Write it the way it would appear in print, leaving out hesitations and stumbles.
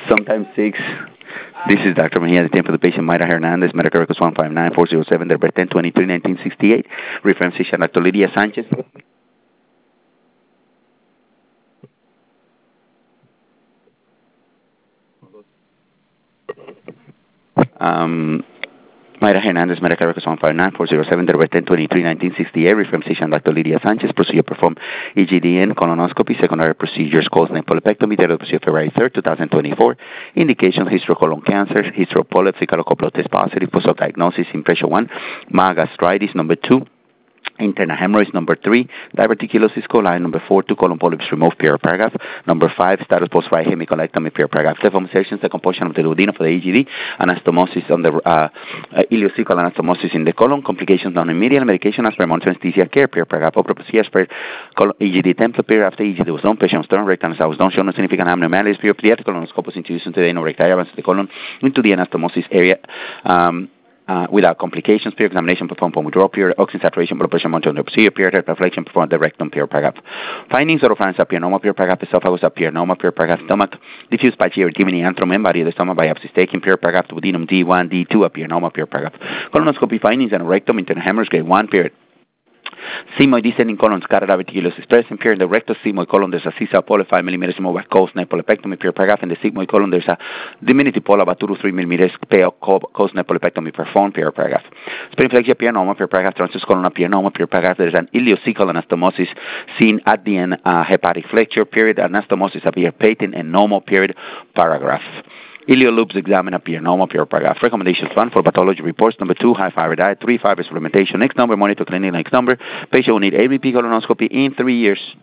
sometimes 6. This is Dr. Mejia. The name for the patient, Mayra Hernandez, medical records 159407, their birth 10/23/1968. Reference physician, Dr. Lydia Sanchez. Mayra Hernandez, medical records 159407, their birth 10/23/1968. Reference physician, Dr. Lydia Sanchez. Procedure performed EGDN, colonoscopy, secondary procedures, colon polypectomy, date procedure February 3rd, 2024. Indication, histocolon cancer, polyps, fecal test positive, post-op diagnosis, impression 1, gastritis, number 2. Internal hemorrhoids, number 3, diverticulosis coli, number 4, 2 colon polyps removed, per paragraph, number 5, status post-5 hemicolectomy, per paragraph, deformation, decomposition of the duodenum for the EGD, anastomosis on the ileocecal anastomosis in the colon, complications non-immediate, medication as per monitoring anesthesia care, per paragraph, opera procedures per EGD template, per after EGD was done, patient was done, rectal was done, show no significant abnormalities, per pediatric colonoscopy introduced into the anorectal advance of the colon into the anastomosis area, without complications, period examination performed upon withdrawal, period oxygen saturation, blood pressure monitored on the procedure, period reflection performed at the rectum, period paragraph. Findings: oropharynx appearanoma, period paragraph, esophagus appearanoma, period paragraph, stomach, diffuse patchy erythema, antrum, body of the stomach, biopsy taken, period paragraph, duodenum D1, D2, appearanoma, period paragraph. Colonoscopy findings and rectum, internal hemorrhage, grade 1, period. Sigmoid descending colon, scarred diverticulosis present, period. In the rectus sigmoid colon, there's a CSA polyp 5 millimeters removed by cause polypectomy, period paragraph. In the sigmoid colon, there's a diminutive polyp about 2 to 3 millimeters cause polypectomy performed, period paragraph. Splenophrexia appearanoma, period paragraph. Transverse colon appearanoma, period paragraph. There's an ileocecal anastomosis seen at the end, hepatic flexure, period. Anastomosis appear patent and normal, period paragraph. Ileoloops examine appear normal, period paragraph. Recommendations: 1, for pathology reports. Number 2, high fiber diet. 3, fiber supplementation. Next number, monitor clinic. Next number, patient will need ABP colonoscopy in 3 years.